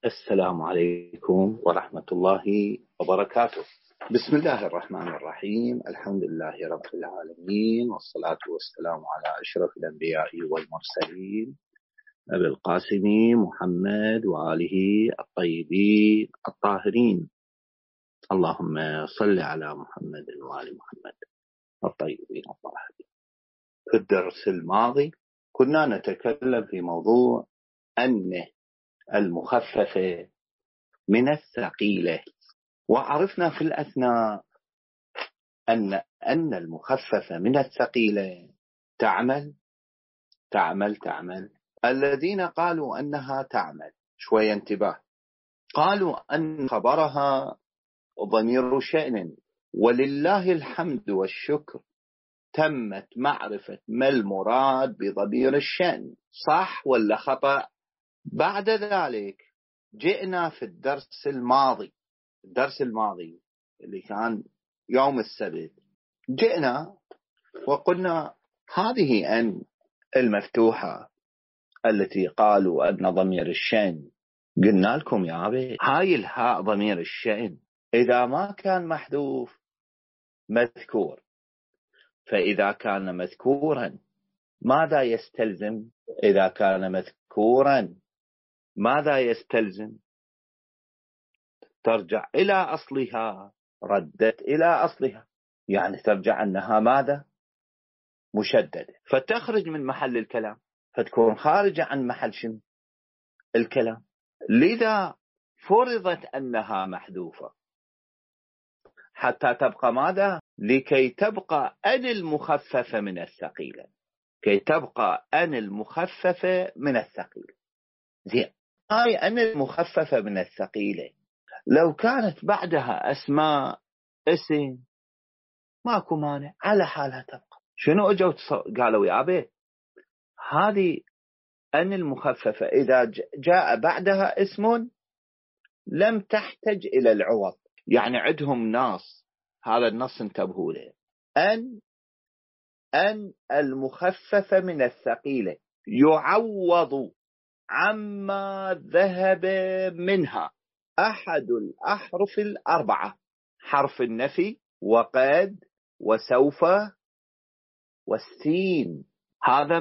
السلام عليكم ورحمة الله وبركاته. بسم الله الرحمن الرحيم. الحمد لله رب العالمين، والصلاة والسلام على أشرف الأنبياء والمرسلين أبي القاسم محمد وآله الطيبين الطاهرين. اللهم صل على محمد وآل محمد الطيبين الطاهرين. في الدرس الماضي كنا نتكلم في موضوع أن المخففة من الثقيلة، وعرفنا في الأثناء أن المخففة من الثقيلة تعمل. الذين قالوا أنها تعمل شوية انتباه، قالوا أن خبرها ضمير شأن، ولله الحمد والشكر تمت معرفة ما المراد بضمير الشأن، صح ولا خطأ؟ بعد ذلك جئنا في الدرس الماضي اللي كان يوم السبت، جئنا وقلنا هذه أن المفتوحة التي قالوا أن ضمير الشأن، قلنا لكم يا أبي هاي الهاء ضمير الشأن إذا ما كان محذوف مذكور، فإذا كان مذكورا ماذا يستلزم؟ إذا كان مذكورا ماذا يستلزم؟ ترجع إلى أصلها، ردت إلى أصلها، يعني ترجع أنها ماذا؟ مشددة، فتخرج من محل الكلام، فتكون خارجة عن محل شنو؟ الكلام. لذا فرضت أنها محذوفة حتى تبقى ماذا؟ لكي تبقى أن المخففة من الثقيلة، كي تبقى أن المخففة من الثقيلة. زين، هاي أن المخففة من الثقيلة لو كانت بعدها أسماء اسم ماكو مانع، على حالها تبقى. شنو اجوا قالوا يا أبي هذه أن المخففة إذا جاء بعدها اسم لم تحتج إلى العوض، يعني عندهم نص، هذا النص انتبهوا له، أن المخففة من الثقيلة يعوض عما ذهب منها أحد الأحرف الأربعة، حرف النفي وقد وسوف والسين. هذا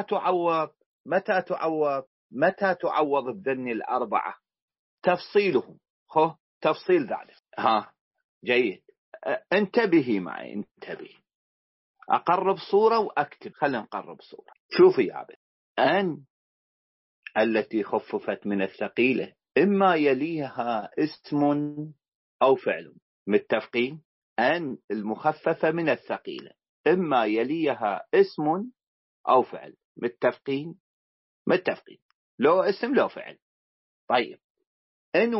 متى تعوض بذن الأربعة؟ تفصيلهم، تفصيل ذلك. جيد، انتبهي معي، انتبهي. أقرب صورة وأكتب، خلينا نقرب صورة. شوفي يا عبد، أن التي خففت من الثقيلة إما يليها اسم أو فعل، متفقين؟ أن المخففة من الثقيلة إما يليها اسم أو فعل، متفقين؟ لو اسم لو فعل. طيب، إن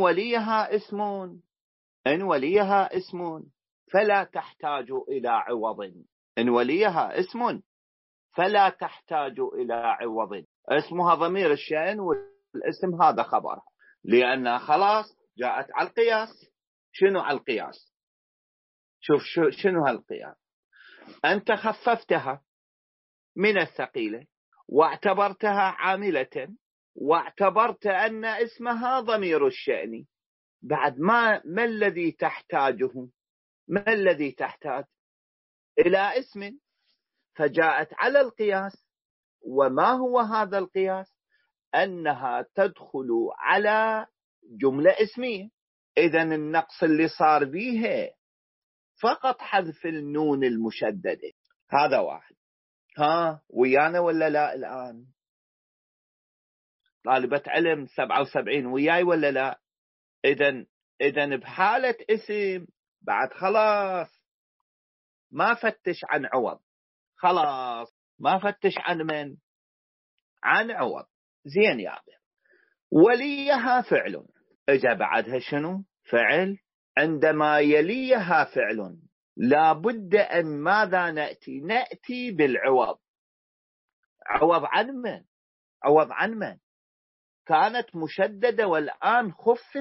وليها اسم فلا تحتاج إلى عوض، إن وليها اسم فلا تحتاج إلى عوض، اسمها ضمير الشأن والاسم هذا خبرها، لأنها خلاص جاءت على القياس. شنو على القياس؟ شوف شنو هالقياس. أنت خففتها من الثقيلة واعتبرتها عاملة، واعتبرت أن اسمها ضمير الشأن، بعد ما الذي تحتاجه؟ ما الذي تحتاج؟ إلى اسم، فجاءت على القياس. وما هو هذا القياس؟ أنها تدخل على جملة اسمية. إذن النقص اللي صار بيها فقط حذف النون المشددة. هذا واحد. ويانا ولا لا؟ الآن طالبة علم 77 وياي ولا لا؟ إذن بحالة اسم بعد خلاص ما فتش عن عوض، خلاص ما فتش عن من؟ عن عوض. زين يا عبد، وليها فعل، اجا بعدها شنو؟ فعل. عندما يليها فعل لابد أن ماذا نأتي بالعوض. عوض عن من؟ كانت مشددة والآن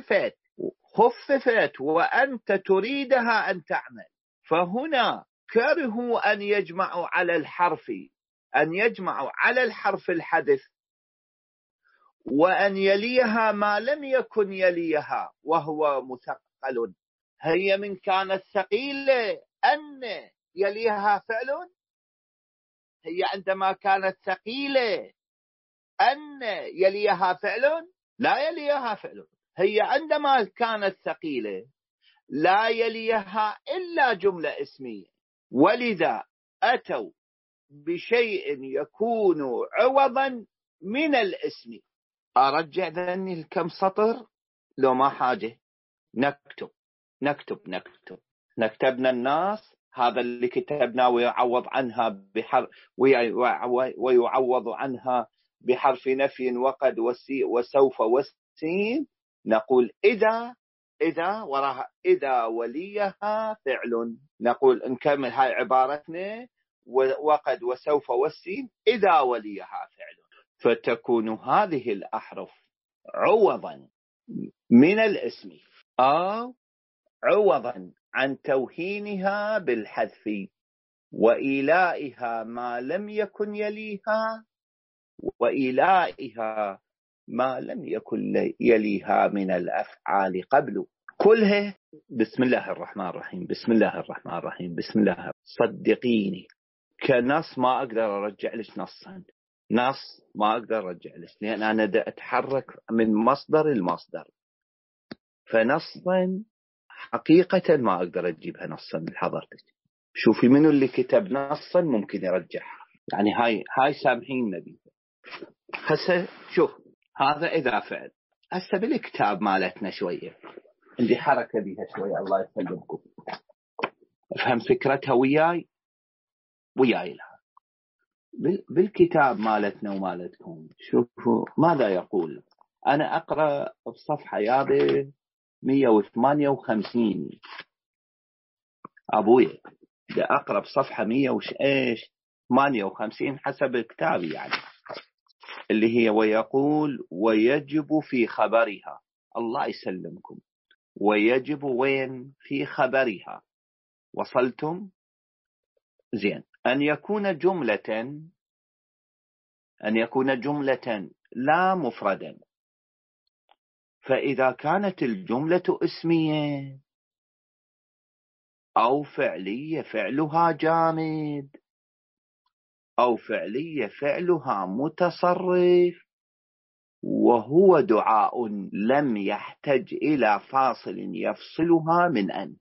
خففت وأنت تريدها أن تعمل، فهنا كرهوا أن يجمعوا على الحرف الحدث وأن يليها ما لم يكن يليها وهو مثقل. هي من كانت ثقيلة أن يليها فعل. هي عندما كانت ثقيلة أن يليها فعل؟ لا يليها فعل. هي عندما كانت ثقيلة لا يليها إلا جملة اسمية، ولذا أتوا بشيء يكون عوضا من الاسم. أرجع ذني الكم سطر لو ما حاجة. نكتبنا الناس، هذا اللي كتبنا ويعوض عنها ويعوض عنها بحرف نفي وقد وسوف والسين. نقول إذا وراها إذا وليها فعل. نقول نكمل هاي عبارتنا وقد وسوف والسين إذا وليها فعل. فتكون هذه الأحرف عوضا من الاسم أو عوضا عن توهينها بالحذف وإيلائها ما لم يكن يليها وإيلائها ما لم يكن يليها من الأفعال قبل. كلها بسم الله الرحمن الرحيم بسم الله الرحمن الرحيم بسم الله. صدقيني كنص ما أقدر أرجع لك نص ما أقدر أرجع لك، لأن أنا أتحرك من مصدر المصدر. فنصا حقيقة ما أقدر أجيبها نصا من حضرتك. شوفي منو اللي كتب نصا ممكن يرجعها. يعني هاي سامحين نبي. هسه شوف هذا إذا فعل. هسه بالكتاب مالتنا شوية عندي حركة بيها شوية الله يسلمكم. افهم فكرتها وياي لها. بالكتاب مالتنا ومالتكم شوفوا ماذا يقول. أنا أقرأ بصفحة يابي 158 أبويا ده أقرب صفحة 158 حسب كتابي يعني، اللي هي ويقول ويجب في خبرها. الله يسلمكم. ويجب وين؟ في خبرها. وصلتم؟ زين. أن يكون جملة لا مفردا. فإذا كانت الجملة اسمية أو فعلية فعلها جامد أو فعلية فعلها متصرف وهو دعاء لم يحتج إلى فاصل يفصلها من أن.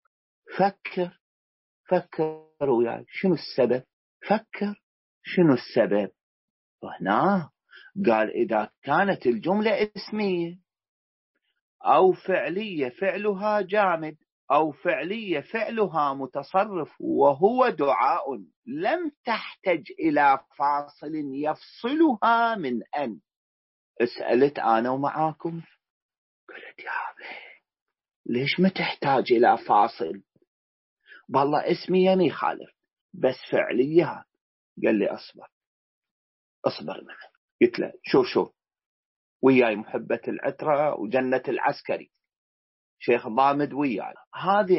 فكر وياي شنو السبب. شنو السبب. هنا قال إذا كانت الجملة اسمية أو فعلية فعلها جامد أو فعلية فعلها متصرف وهو دعاء لم تحتج إلى فاصل يفصلها من أن. اسألت أنا ومعاكم قلت يا أبي ليش ما تحتاج إلى فاصل؟ والله اسمي ما يخالف بس فعليها. قال لي أصبر معي. قلت له شوف وياي محبة العترة وجنة العسكري شيخ ضامد وياي. هذه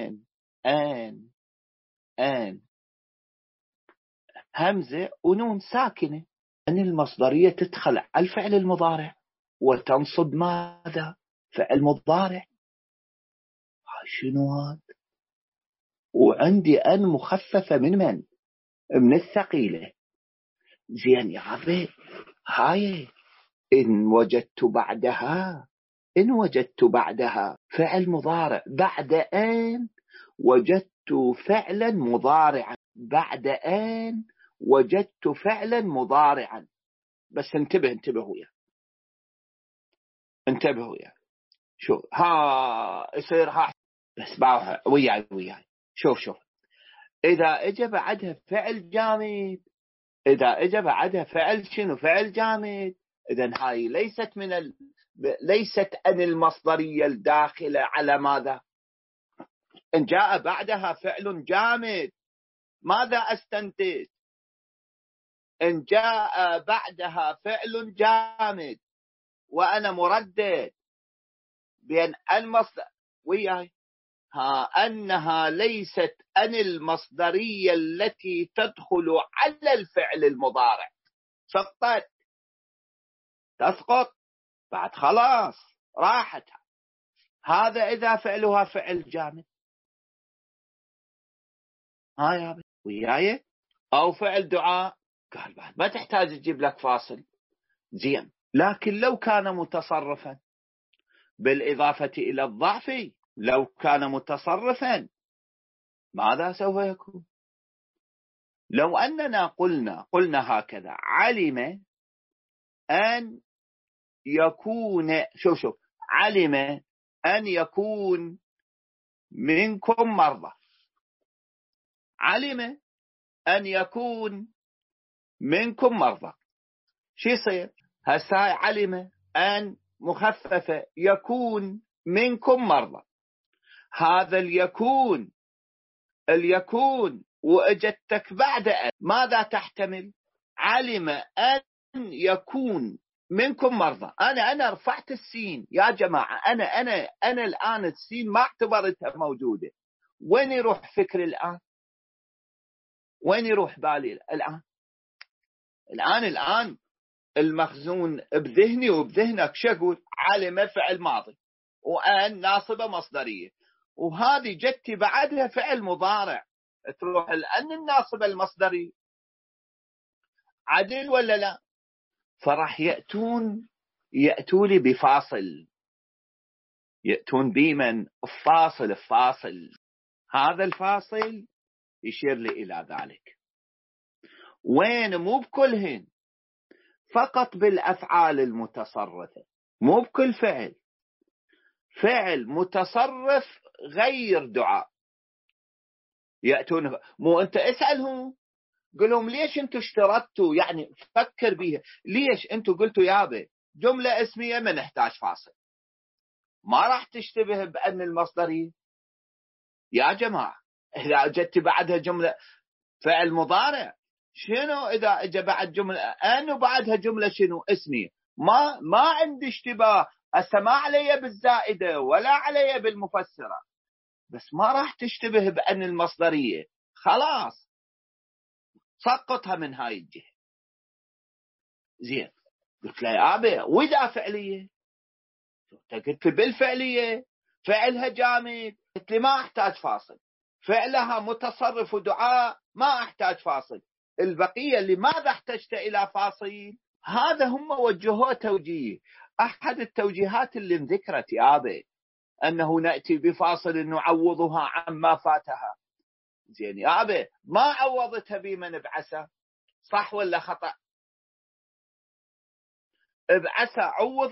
آن همزة ونون ساكنة. أن المصدرية تدخل على الفعل المضارع وتنصب ماذا؟ فعل مضارع. شنو هذا؟ وعندي أن مخففة من الثقيلة. زين يا عبي هاي إن وجدت بعدها فعل مضارع بعد أن وجدت فعلا مضارعا بعد أن وجدت فعلا مضارعا. بس انتبهوا يا شو يصير بس باوها وياي شوف إذا اجى بعدها فعل جامد. إذا اجى بعدها فعل شنو؟ فعل جامد. إذن هاي ليست أن المصدرية الداخلة على ماذا؟ إن جاء بعدها فعل جامد ماذا أستنتج؟ إن جاء بعدها فعل جامد وأنا مردد بأن المصدر وياي أنها ليست أن المصدرية التي تدخل على الفعل المضارع. سقطت. تسقط بعد خلاص راحتها. هذا إذا فعلها فعل جامد. يا وياي. أو فعل دعاء، قال بعد ما تحتاج تجيب لك فاصل. زين، لكن لو كان متصرفا بالإضافة إلى الضعف، لو كان متصرفا ماذا سوف يكون؟ لو أننا قلنا هكذا: علم أن يكون، شوف علم أن يكون منكم مرضى. علم أن يكون منكم مرضى، شو يصير؟ هسه علم أن مخففة يكون منكم مرضى. هذا اليكون وأجتك بعد أن، ماذا تحتمل؟ علم أن يكون منكم مرضى. أنا رفعت السين يا جماعة. أنا الآن السين ما اعتبرتها موجودة. وين يروح فكري الآن؟ وين يروح بالي الآن المخزون بذهني وبذهنك شو أقول؟ علم فعل ماضي، وأن ناصبة مصدرية، وهذه جتي بعدها فعل مضارع. تروح الأن الناصبة المصدري عدل ولا لا؟ فراح يأتون لي بفاصل، يأتون بمن الفاصل. هذا الفاصل يشير لي إلى ذلك. وين؟ مو بكلهن، فقط بالأفعال المتصرفة، مو بكل فعل متصرف غير دعاء يأتون. مو أنت اسألهم، قل لهم ليش أنتوا اشترطتوا، يعني فكر بيها، ليش أنتوا قلتوا يابا جملة اسمية ما نحتاج فاصل؟ ما راح تشتبه بأن المصدري يا جماعة. إذا جت بعدها جملة فعل مضارع، شنو إذا اجى بعد جملة أن وبعدها جملة شنو اسمية؟ ما عندي اشتباه. هسه ما علي بالزائدة ولا علي بالمفسرة، بس ما راح تشتبه بأن المصدرية. خلاص سقطها من هاي الجهة. زين، قلت له يا أبي وإذا فعلية؟ قلت لي بالفعلية فعلها جامد، قلت لي ما أحتاج فاصل. فعلها متصرف ودعاء ما أحتاج فاصل. البقية لماذا احتجت إلى فاصل؟ هذا هم وجهوه توجيه. أحد التوجيهات اللي انذكرت يا أبي أنه نأتي بفاصل نعوضها عما فاتها. زين يا أبي، ما عوضتها بمن بعسى، صح ولا خطأ؟ بعسى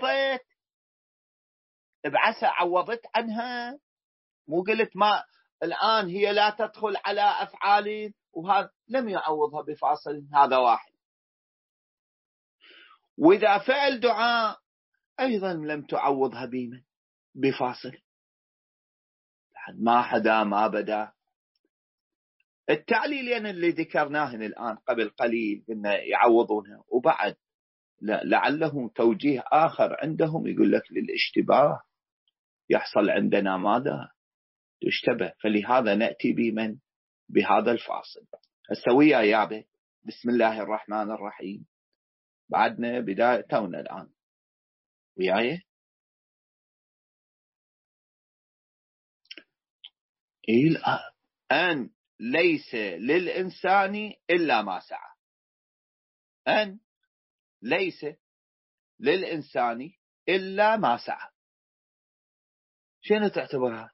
عوضت عنها. مو قلت ما الآن هي لا تدخل على أفعال، وهذا لم يعوضها بفاصل. هذا واحد. وإذا فعل دعاء أيضا لم تعوضها بمن بفاصل. ما حدا ما بدا. التعليلين اللي ذكرناهن الآن قبل قليل قلنا يعوضونها، وبعد لعلهم توجيه آخر عندهم يقول لك للاشتباه يحصل عندنا ماذا؟ تشتبه، فلهذا نأتي بمن بهذا الفاصل. السوية يابه. بسم الله الرحمن الرحيم. بعدنا بداية تونا الآن وياي. أن ليس للإنسان إلا ما سعى. أن ليس للإنسان إلا ما سعى، شنو تعتبرها؟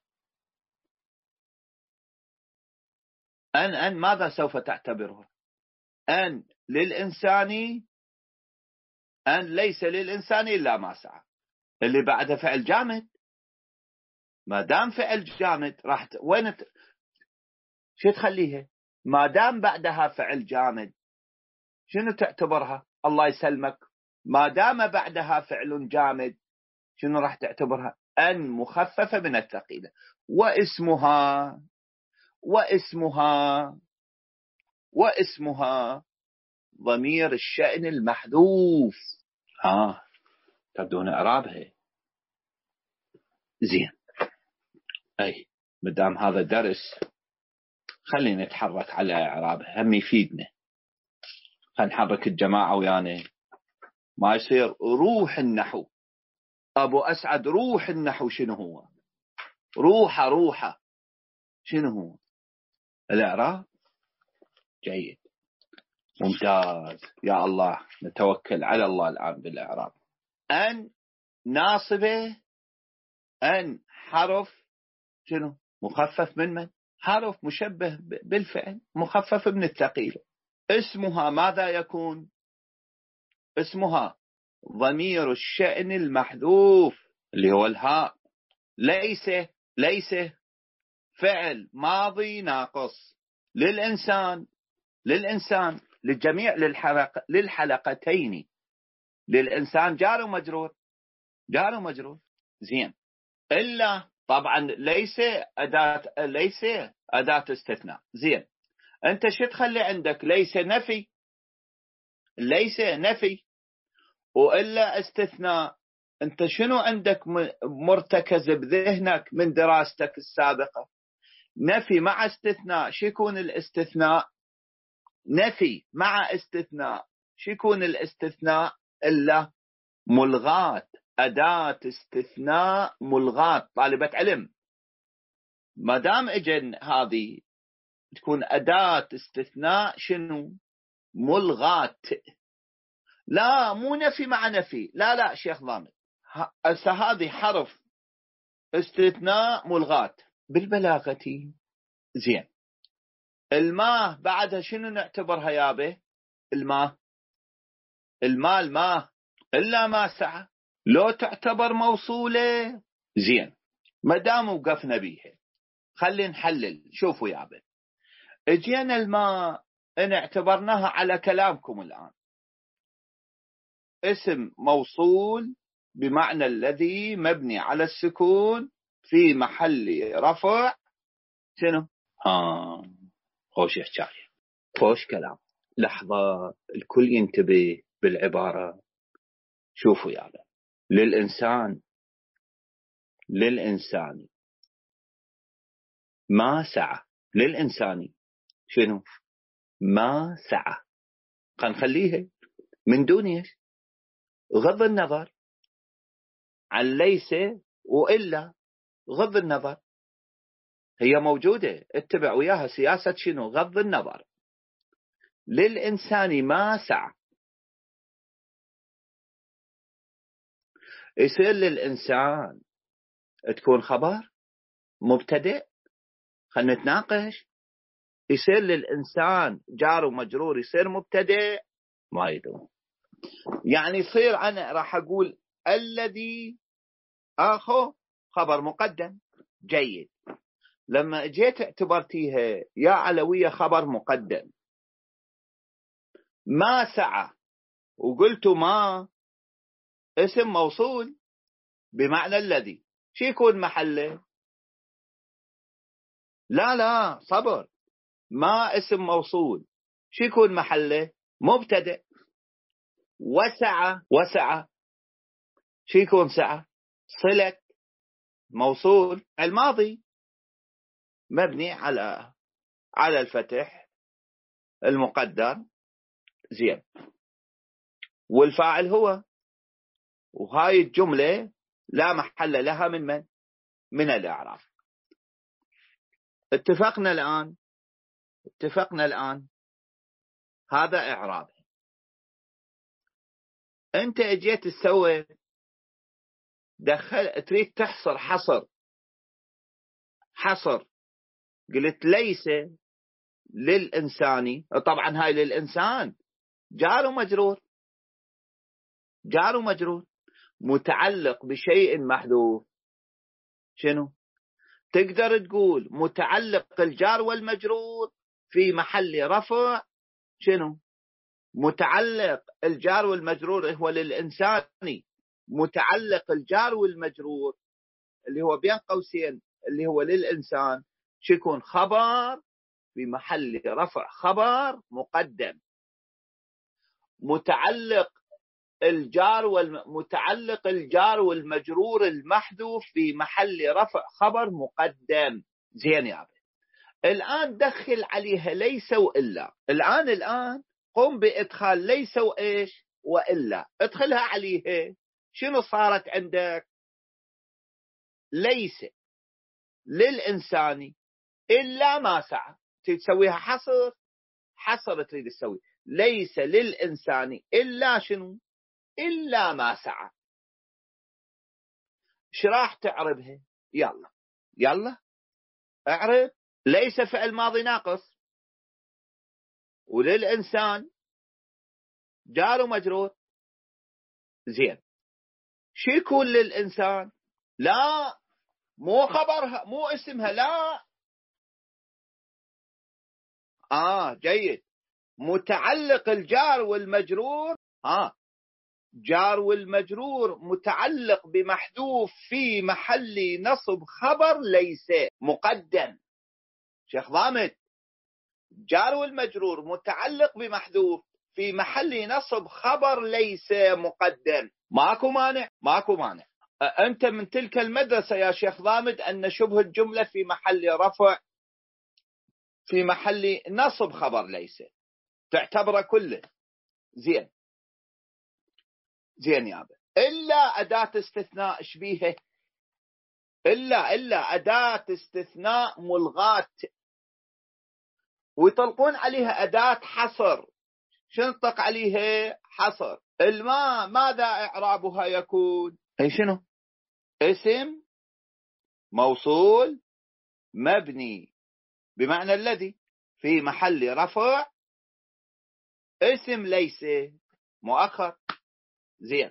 أن ماذا سوف تعتبرها؟ أن للإنسان، أن ليس للإنسان إلا ما سعى، اللي بعده فعل جامد. ما دام فعل جامد راح وين شو تخليها؟ ما دام بعدها فعل جامد شنو تعتبرها؟ الله يسلمك. ما دام بعدها فعل جامد شنو راح تعتبرها؟ أن مخففة من الثقيلة. واسمها ضمير الشأن المحذوف. تبدون إعرابها. زين، أي مدام هذا درس خلينا نتحرك على إعرابها، هم يفيدنا. خلينا نحرك الجماعة ويانا. ما يصير روح النحو. أبو أسعد روح النحو شنو هو؟ روحه شنو هو؟ الإعراب. جيد، ممتاز، يا الله نتوكل على الله الآن بالإعراب. أن ناصبه، أن حرف شنو؟ مخفف من حرف مشبه بالفعل مخفف من الثقيل. اسمها ماذا يكون؟ اسمها ضمير الشأن المحذوف اللي هو الهاء. ليس فعل ماضي ناقص للإنسان للجميع للحلقتين. للإنسان جار ومجرور زين. إلا طبعا ليس أداة استثناء. زين، أنت شو تخلي عندك؟ ليس نفي وإلا استثناء. أنت شنو عندك مرتكز بذهنك من دراستك السابقة؟ نفي مع استثناء. شو يكون الاستثناء؟ نفي مع استثناء. شو يكون الاستثناء؟ إلا ملغات. أداة استثناء ملغات. طالبة علم، ما دام اجن هذه تكون أداة استثناء شنو؟ ملغات. لا مو نفي مع نفي، لا شيخ ضامن، هذه حرف استثناء ملغات بالبلاغة. زين، الماء بعدها شنو نعتبرها يابه؟ الماء إلا ما سعى لو تعتبر موصولة. زين، ما دام وقفنا بيها خلي نحلل. شوفوا يابه، اجينا الماء ان اعتبرناها على كلامكم الآن اسم موصول بمعنى الذي مبني على السكون في محل رفع شنو؟ خوش حكاية، خوش كلام. لحظة الكل ينتبه بالعبارة. شوفوا يابا، للإنسان ما سعى. للإنسان شنو؟ ما سعى. نخليها من دون غض النظر عن ليس وإلا. غض النظر هي موجودة، اتبع وياها سياسة شنو؟ غض النظر. للإنسان ما سعى، يصير للإنسان تكون خبر مبتدئ. خلنا نتناقش. يصير للإنسان جار ومجرور يصير مبتدئ؟ ما يدوم. يعني يصير أنا راح أقول الذي آخو خبر مقدم. جيد، لما جيت اعتبرتيها يا علوية خبر مقدم. ما سعى وقلت ما اسم موصول بمعنى الذي، شو يكون محله؟ لا صبر، ما اسم موصول شو يكون محله؟ مبتدئ. وسعى شو يكون سعى؟ صلة موصول الماضي مبني على الفتح المقدر. زين، والفاعل هو. وهاي الجملة لا محل لها من الإعراب. اتفقنا الآن هذا إعراب. أنت اجيت تسوي تريد تحصر حصر. قلت ليس للإنسان. طبعا هاي للإنسان جار ومجرور متعلق بشيء محذوف. شنو؟ تقدر تقول متعلق الجار والمجرور في محل رفع شنو؟ متعلق الجار والمجرور هو للإنسان. متعلق الجار والمجرور اللي هو بين قوسين اللي هو للإنسان شو يكون؟ خبر في محل رفع خبر مقدم. متعلق الجار والمجرور المحذوف في محل رفع خبر مقدم. زين يا عبد، الآن دخل عليها ليس وإلا. الآن قم بإدخال ليس وإيش؟ وإلا ادخلها عليها، شنو صارت عندك؟ ليس للإنسان إلا ما سعى. تسويها حصر تريد تسوي ليس للإنسان إلا شنو؟ إلا ما سعى. شراح تعربها؟ يلا اعرب. ليس فعل ماضي ناقص، وللإنسان جار ومجرور. زين، شو يكون للإنسان؟ لا، مو خبرها، مو اسمها، لا. جيد. متعلق الجار والمجرور. جار والمجرور متعلق بمحذوف في محل نصب خبر ليس مقدم. شيخ ضامد، جار والمجرور متعلق بمحذوف في محل نصب خبر ليس مقدم. ماكو مانع. أنت من تلك المدرسة يا شيخ ضامد أن شبه الجملة في محل رفع في محل نصب خبر ليس، تعتبره كله. زين يابا. إلا أداة استثناء شبيهه، إلا أداة استثناء ملغاة، ويطلقون عليها أداة حصر. شنطق عليها حصر. الماء ماذا إعرابها يكون؟ شنو؟ اسم موصول مبني بمعنى الذي في محل رفع اسم ليس مؤخر. زين،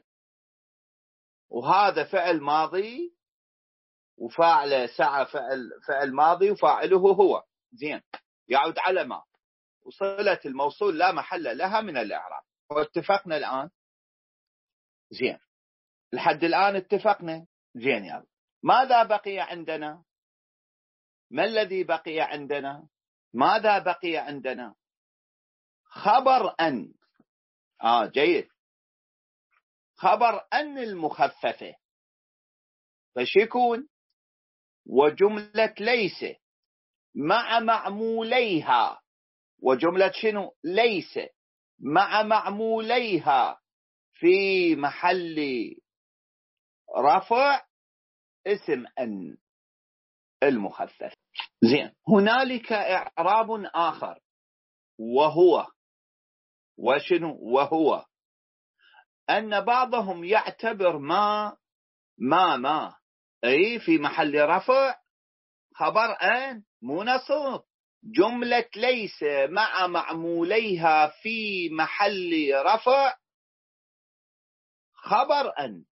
وهذا فعل ماضي وفاعله سعى، فعل ماضي وفاعله هو. زين، يعود على ما، وصلة الموصول لا محل لها من الإعراب. واتفقنا الآن؟ زين، لحد الآن اتفقنا. زين يلا، ماذا بقي عندنا؟ ما الذي بقي عندنا؟ ماذا بقي عندنا؟ خبر أن. جيد، خبر أن المخففة. فش يكون؟ وجملة ليس مع معموليها. وجملة شنو؟ ليس مع معموليها في محل رفع اسم أن المخفف. زين، هنالك إعراب آخر وهو وشنو؟ وهو أن بعضهم يعتبر ما أي في محل رفع خبر أن مو نصب. جملة ليس مع معموليها في محل رفع خبر أن.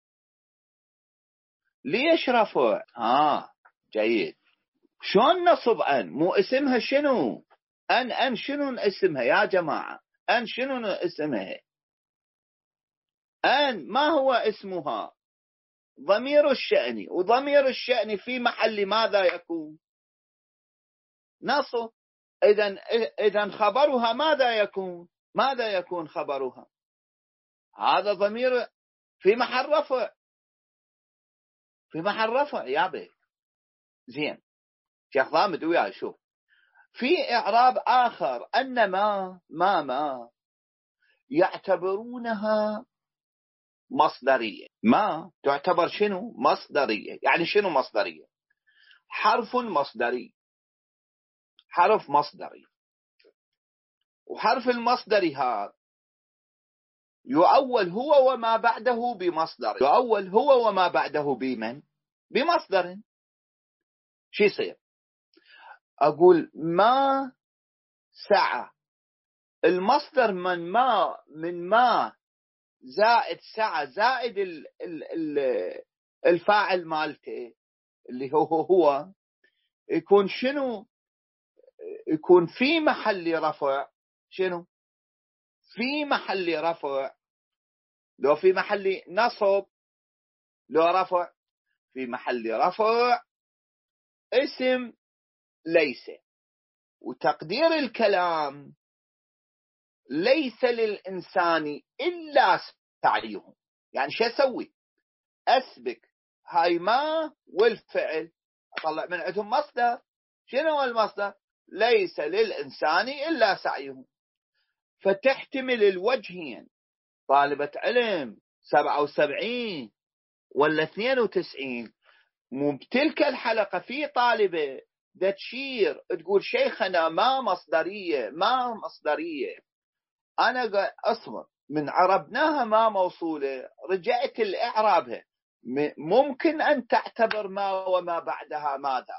ليش رفع؟ جيد. شلون نصب أن؟ مو اسمها شنو؟ أن شنو اسمها يا جماعة؟ أن شنو اسمها؟ أن ما هو اسمها؟ ضمير الشأن، وضمير الشأن في محل ماذا يكون؟ نصب. إذن خبرها ماذا يكون؟ ماذا يكون خبرها؟ هذا ضمير في محل رفع، في محل رفع يا بي. زين، شيخ ضامد وياي، شوف، في إعراب آخر أن ما يعتبرونها مصدرية. ما تعتبر شنو؟ مصدرية. يعني شنو مصدرية؟ حرف مصدري، حرف مصدري. وحرف المصدري هذا يؤول هو وما بعده بمصدر. يؤول هو وما بعده بمن؟ بمصدر. شو يصير؟ أقول ما سعى، المصدر من ما زائد سعى زائد الفاعل مالته اللي هو يكون شنو؟ يكون في محل رفع. شنو؟ في محل رفع. لو في محل نصب، لو رفع في محل رفع اسم ليس. وتقدير الكلام ليس للإنسان إلا سعيه. يعني شو أسوي؟ أسبك هاي ما والفعل، أطلع من عندهم مصدر. شنو هو المصدر؟ ليس للإنسان إلا سعيه. فتحتمل الوجهين، طالبة علم 77 ولا 92، مو بتلك الحلقة في طالبة دا تشير تقول شيخنا ما مصدرية ما مصدرية. أنا أصبر من عربناها ما موصولة رجعت لإعرابها. ممكن أن تعتبر ما وما بعدها ماذا،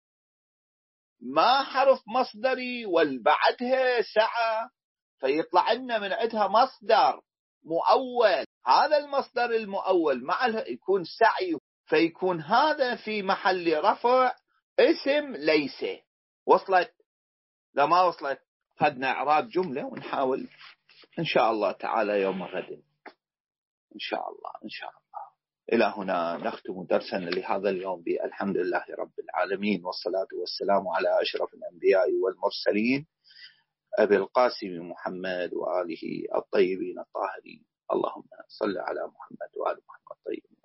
ما حرف مصدري والبعدها سعى، فيطلع لنا من عندها مصدر مؤول. هذا المصدر المؤول مع يكون سعي، فيكون هذا في محل رفع اسم ليس. وصلت؟ لا ما وصلت. خدنا إعراب جملة ونحاول إن شاء الله تعالى يوم غد إن شاء الله إن شاء الله. إلى هنا نختم درسنا لهذا اليوم بالحمد لله رب العالمين، والصلاة والسلام على أشرف الأنبياء والمرسلين أبي القاسم محمد وآله الطيبين الطاهرين. اللهم صل على محمد وآل محمد الطيبين.